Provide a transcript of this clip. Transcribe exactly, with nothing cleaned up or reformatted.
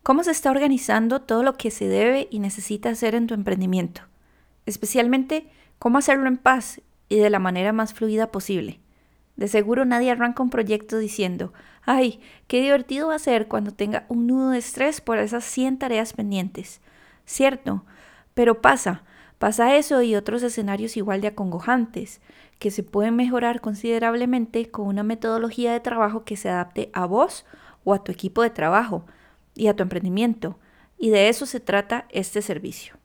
¿Cómo se está organizando todo lo que se debe y necesita hacer en tu emprendimiento? Especialmente, ¿cómo hacerlo en paz y de la manera más fluida posible? De seguro nadie arranca un proyecto diciendo, ¡ay, qué divertido va a ser cuando tenga un nudo de estrés por esas cien tareas pendientes! Cierto, pero pasa, pasa eso y otros escenarios igual de acongojantes, que se pueden mejorar considerablemente con una metodología de trabajo que se adapte a vos o a tu equipo de trabajo y a tu emprendimiento. Y de eso se trata este servicio.